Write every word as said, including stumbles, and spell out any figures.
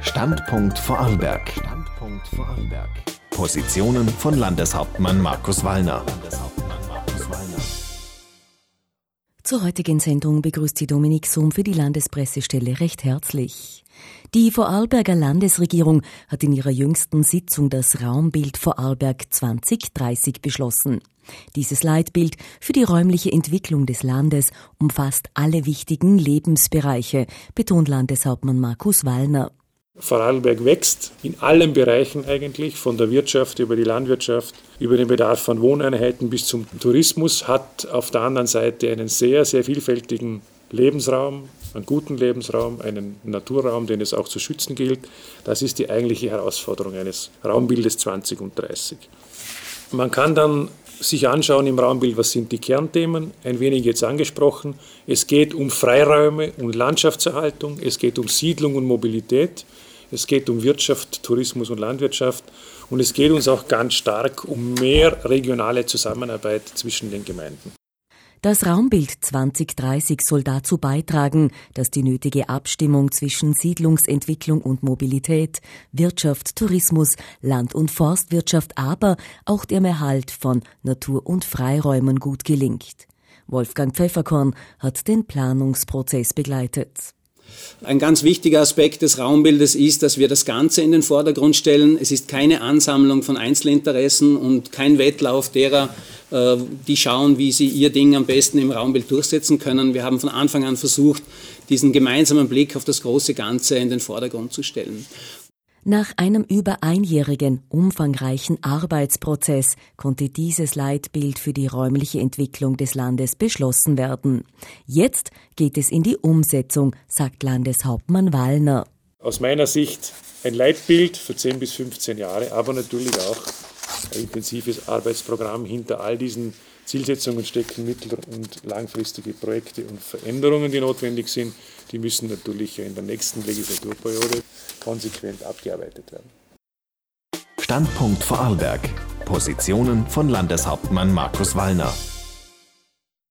Standpunkt Vorarlberg. Standpunkt Vorarlberg. Positionen von Landeshauptmann Markus Wallner. Zur heutigen Sendung begrüßt Sie Dominik Summ für die Landespressestelle recht herzlich. Die Vorarlberger Landesregierung hat in ihrer jüngsten Sitzung das Raumbild Vorarlberg zwanzig dreißig beschlossen. Dieses Leitbild für die räumliche Entwicklung des Landes umfasst alle wichtigen Lebensbereiche, betont Landeshauptmann Markus Wallner. Vorarlberg wächst in allen Bereichen eigentlich, von der Wirtschaft über die Landwirtschaft, über den Bedarf von Wohneinheiten bis zum Tourismus, hat auf der anderen Seite einen sehr, sehr vielfältigen Lebensraum, einen guten Lebensraum, einen Naturraum, den es auch zu schützen gilt. Das ist die eigentliche Herausforderung eines Raumbildes zwanzig dreißig. Man kann dann sich anschauen im Raumbild, was sind die Kernthemen, ein wenig jetzt angesprochen. Es geht um Freiräume und Landschaftserhaltung, es geht um Siedlung und Mobilität, es geht um Wirtschaft, Tourismus und Landwirtschaft und es geht uns auch ganz stark um mehr regionale Zusammenarbeit zwischen den Gemeinden. Das Raumbild zwanzig dreißig soll dazu beitragen, dass die nötige Abstimmung zwischen Siedlungsentwicklung und Mobilität, Wirtschaft, Tourismus, Land- und Forstwirtschaft, aber auch dem Erhalt von Natur- und Freiräumen gut gelingt. Wolfgang Pfefferkorn hat den Planungsprozess begleitet. Ein ganz wichtiger Aspekt des Raumbildes ist, dass wir das Ganze in den Vordergrund stellen. Es ist keine Ansammlung von Einzelinteressen und kein Wettlauf derer, die schauen, wie sie ihr Ding am besten im Raumbild durchsetzen können. Wir haben von Anfang an versucht, diesen gemeinsamen Blick auf das große Ganze in den Vordergrund zu stellen. Nach einem über einjährigen, umfangreichen Arbeitsprozess konnte dieses Leitbild für die räumliche Entwicklung des Landes beschlossen werden. Jetzt geht es in die Umsetzung, sagt Landeshauptmann Wallner. Aus meiner Sicht ein Leitbild für zehn bis fünfzehn Jahre, aber natürlich auch ein intensives Arbeitsprogramm. Hinter all diesen Zielsetzungen stecken mittel- und langfristige Projekte und Veränderungen, die notwendig sind. Die müssen natürlich in der nächsten Legislaturperiode konsequent abgearbeitet werden. Standpunkt Vorarlberg. Positionen von Landeshauptmann Markus Wallner.